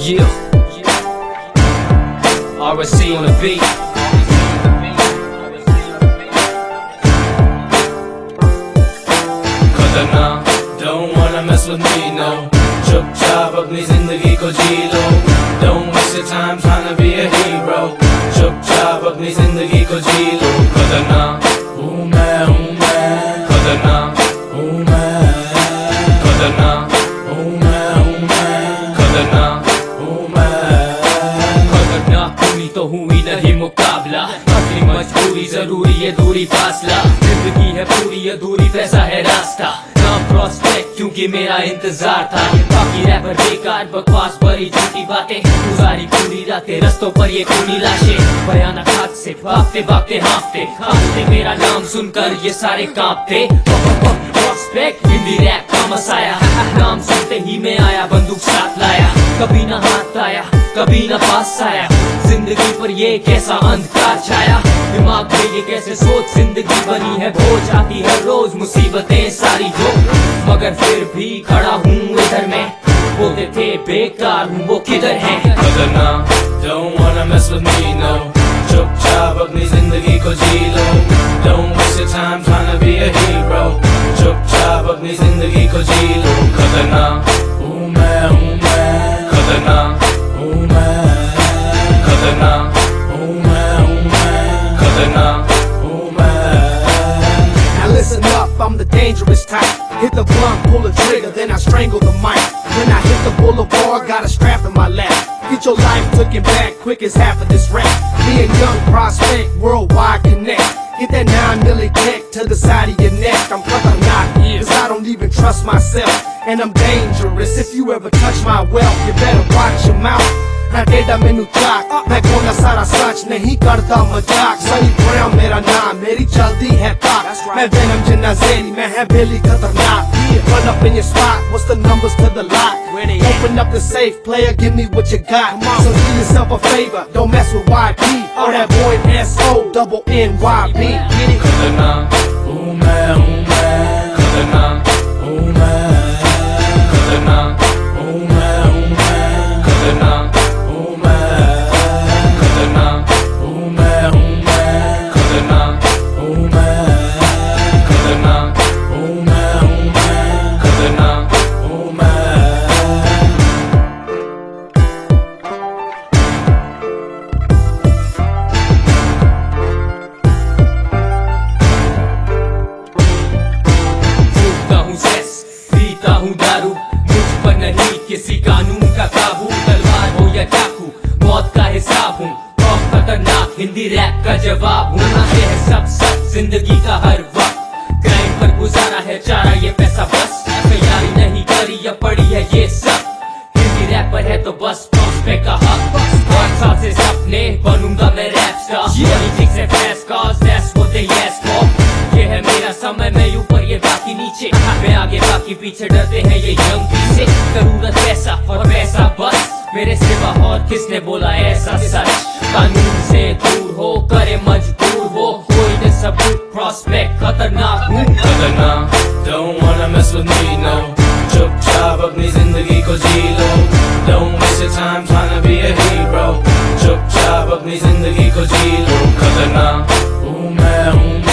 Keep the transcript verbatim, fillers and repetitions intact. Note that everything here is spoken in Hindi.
Yeah, R S C on the beat. खतरनाक, don't wanna mess with me, no. चुपचाप अपनी जिंदगी को जी लो. Don't waste your time trying to be a hero. चुपचाप अपनी जिंदगी को जी लो. खतरनाक हूँ मैं, हूँ मैं. खतरनाक हूँ मैं. खतरनाक हूँ मैं, हूँ मैं. खतरनाक हूँ मैं. खतरनाक हुई तो हुई नहीं मुकाबला. अपनी मजबूरी जरूरी है, दूरी फासला. जिंदगी है पूरी अधूरी, वैसा है रास्ता. नाम प्रॉस्पेक्ट क्योंकि मेरा इंतजार था. बाकी रैपर बेकार बकवास भरी झूठी बातें. गुजारी पूरी रातें रस्तों पर ये खूनी लाशें. भयानक हादसे भागते भागते हाँफते हाँफते. मेरा नाम सुनकर ये सारे कांपते. प्रॉस्पेक्ट हिंदी रैप का मसाया. नाम सुनते ही मैं आया, बंदूक साथ लाया. कभी ना हाथ आया, कभी ना पास आया. जिंदगी पर ये कैसा अंधकार छाया. दिमाग में ये कैसे सोच जिंदगी बनी है बोझ. आती है रोज मुसीबतें सारी जो, मगर फिर भी खड़ा हूँ इधर मैं. बोलते थे बेकार हूँ, वो किधर है. खतरनाक, don't wanna mess with me, no. चुपचाप अपनी जिंदगी को जी लो. Don't waste your time trying to be a hero. चुपचाप अपनी जिंदगी को जी लो. खतरनाक हूँ मैं, हूँ मैं. खतरनाक हूँ मैं. खतरनाक हूँ मैं, हूँ मैं. खतरनाक हूँ मैं. Now listen up, I'm the dangerous type. Hit the blunt, pull the trigger, then I strangle the mic. When I hit the boulevard, got a strap in my lap. Get your life taken back quick as half of this rap. Me and Young Prospect, worldwide connect. Get that nine milli tech to the side of your neck. I'm khatanak, cause I don't even trust myself. And I'm dangerous, if you ever touch my wealth, you better watch your mouth. ना डेटा मेनू चाक, मैं कोना सारा सच नहीं करता मजाक. सनी ब्राउन मेरा नाम, मेरी चलती है ताक. मैं वेनम जिन्ना ज़ेनी, मैं है बेली खतरनाक. Run up in your spot, what's the numbers to the lot? Open up the safe, player, give me what you got. So do yourself a favor, don't mess with Y P or that boy S O double N Y B. खतरनाक हूँ मैं, हूँ मैं. खतरनाक हूँ मैं. खतरनाक हूँ मैं, हूँ मैं. खतरनाक किसी कानून का काबू. तलवार हो या चाकू, मौत का हिसाब हूँ. बहुत खतरनाक हिंदी रैप का जवाब हूँ. ये है सब सच जिंदगी का हर वक्त. क्राइम पर गुजारा है चारा ये पैसा बस. तैयारी नहीं करी या पड़ी है ये सब. हिंदी रैप पर है तो बस प्रॉस्पेक्ट का हक. पाँच साल से सपने बनूंगा मैं रैप स्टार. पॉलिटिक्स है fast cars, that's what they ask for. ये है मेरा समय, मैं ऊपर ये बाकी नीचे. मैं आगे बाकी पीछे, डरते हैं ये यंग पी से. जरूरत पैसा और पैसा बस, मेरे सिवा और किसने बोला ऐसा सच. कानून से दूर हो, करे मजबूर हो, कोई न सबूत. प्रॉस्पेक्ट खतरनाक हूँ. खतरनाक, don't wanna mess with me, no. चुपचाप अपनी जिंदगी को जी लो. Don't waste your time trying to be a hero. चुपचाप अपनी जिंदगी को जी लो. खतरनाक हूँ मैं, हूँ